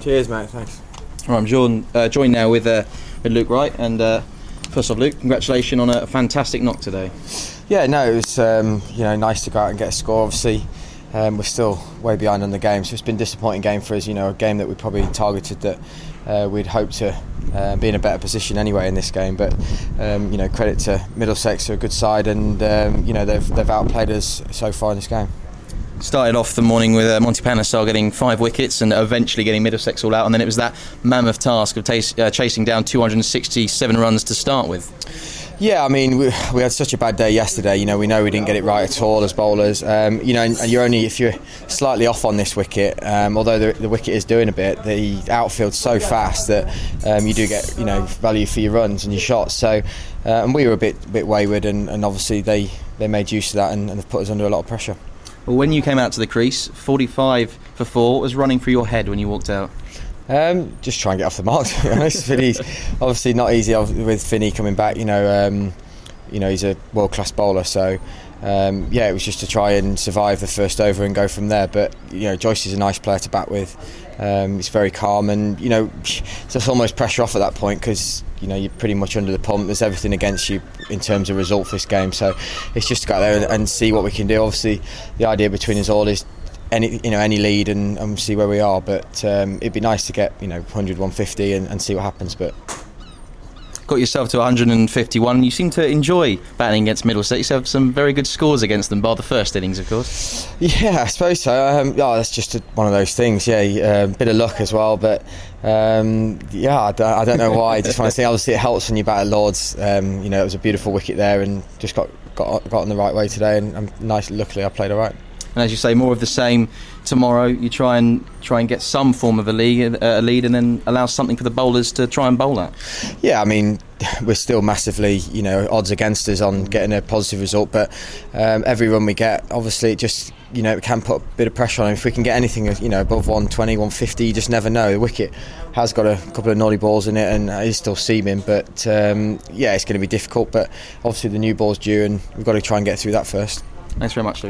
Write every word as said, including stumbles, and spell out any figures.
Cheers, mate. Thanks. Right, I'm joined, uh, joined now with, uh, with Luke Wright, and uh, first off, Luke, congratulations on a fantastic knock today. Yeah, no, it was um, you know nice to go out and get a score. Obviously, um, we're still way behind on the game, so it's been a disappointing game for us. You know, a game that we probably targeted that uh, we'd hoped to uh, be in a better position anyway in this game. But um, you know, credit to Middlesex, they're a good side, and um, you know they've they've outplayed us so far in this game. Started off the morning with uh, Monty Panesar getting five wickets and eventually getting Middlesex all out, and then it was that mammoth task of tas- uh, chasing down two hundred sixty-seven runs to start with. Yeah, I mean, we, we had such a bad day yesterday. You know, we know we didn't get it right at all as bowlers. Um, you know, and, and you're only if you're slightly off on this wicket, um, although the, the wicket is doing a bit, the outfield's so fast that um, you do get you know value for your runs and your shots. So, uh, and we were a bit bit wayward, and, and obviously they, they made use of that and, and have put us under a lot of pressure. Well, when you came out to the crease, forty-five for four, what was running through your head when you walked out? Um, just try and get off the mark, to be honest. Finney's obviously not easy with Finney coming back. You know, um, you know he's a world-class bowler, so um, yeah, it was just to try and survive the first over and go from there. But you know, Joyce is a nice player to bat with. Um, he's very calm, and you know, it's almost pressure off at that point because you know you're pretty much under the pump. There's everything against you in terms of result for this game, so it's just to go out there and, and see what we can do. Obviously, the idea between us all is any you know any lead and, and see where we are. But um, it'd be nice to get you know one hundred, one fifty and, and see what happens. But got yourself to one hundred fifty-one. You seem to enjoy batting against Middlesex. You have some very good scores against them, bar the first innings, of course. Yeah, I suppose so. Um, yeah, that's just a, one of those things. Yeah, a uh, bit of luck as well. But um, yeah, I don't, I don't know why. Just want to say, obviously, it helps when you bat at Lords. Um, you know, it was a beautiful wicket there, and just got got got on the right way today. And I'm nice. Luckily, I played all right. And as you say, more of the same tomorrow. You try and try and get some form of a lead, uh, a lead, and then allow something for the bowlers to try and bowl at. Yeah, I mean, we're still massively, you know, odds against us on getting a positive result. But um, every run we get, obviously, it just you know it can put a bit of pressure on him. If we can get anything, you know, above one twenty, one fifty, you just never know. The wicket has got a couple of naughty balls in it, and it is still seaming. But um, yeah, it's going to be difficult. But obviously, the new ball's due, and we've got to try and get through that first. Thanks very much, Luke.